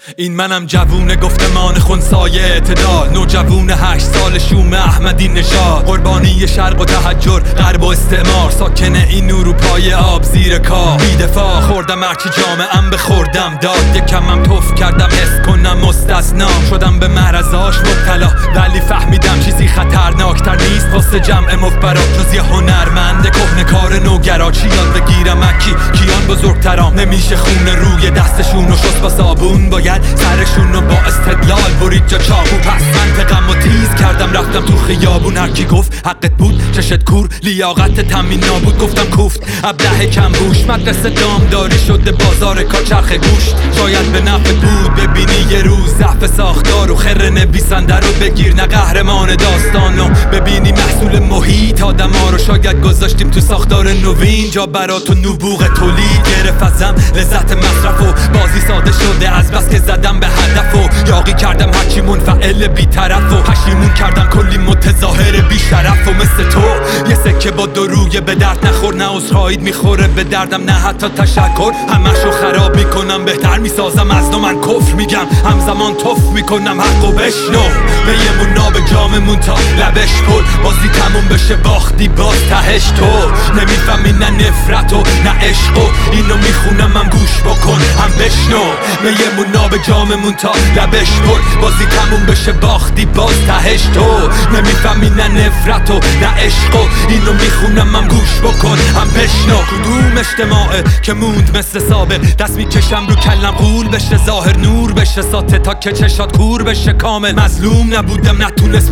این منم جوون گفتمان خنثای اعتدال، نوجوون 8 سال شوم احمدی نژاد، قربانی شرق و تحجر غرب و استعمار، ساکن این اروپای آب زیر کار، بی دفاع خوردم هرچی جامعه‌ام بخوردم داد، یکمم توف کردم حس کنم مستثنام، شدم به معرضاش مبتلا ولی فهمیدم چیزی خطرناکتر نیست واسه جمع مفبرات جز یه هنرمند کهنه‌کار نوگرا. چی یاد بگیرم اکی کیان بزرگترام، نمیشه خون روی دستشون و شست با صابون، باید سرشون رو با استدلال برید جا چاقو. پس منطقم و تیز کردم رفتم تو خیابون، هر کی گفت حقت بود چشت کور لیاقت تامین نابود، گفتم کوفت ابله کم بوش، مدرسه دامداری شده بازار کاچرخ گوشت، شاید به نفع بود ببینی یه روز ضعف ساختار و خر نویسنده رو بگیر نه قهرمان داستانو، ببینی محصول محیط آدما رو شاید گذاشتیم تو ساختار نوین، جا برات و نبوغ تولید گرفت ازم لذت مصرف و بازی ساده شده از بس که زدم به هدف و یاقی کردم هرچی منفعل بی‌طرف و پشیمون کردم کلی متظاهر بی‌شرف و مثل تو یه سکه با دروی به درد نخور، نه عذرخواهیت میخوره به دردم نه حتی تشکر، همشو خراب میکنم بهتر میسازم از نو، من کفر میگم همزمان توف میکنم حقو بشنو، به یه مون به جاممون تا لبش پر، بازی تموم بشه باختی باز تهش تو، نمیفهمی نه نفرت و نه عشق و اینو میخونم هم گوش بکن هم بشنو، به یه مون به جاممون تا لبش پر، بازی تموم بشه باختی باز تهش تو، نمیفهمی نه نفرت و نه عشق و اینو میخونم هم گوش بکن هم بشنو. کدوم اجتماعه که موند مثل سابق، دست میکشم رو کلم غول بشه ظاهر نور بشه ساته تا که چشات کور بشه کامل، مظلوم نبودم نتونست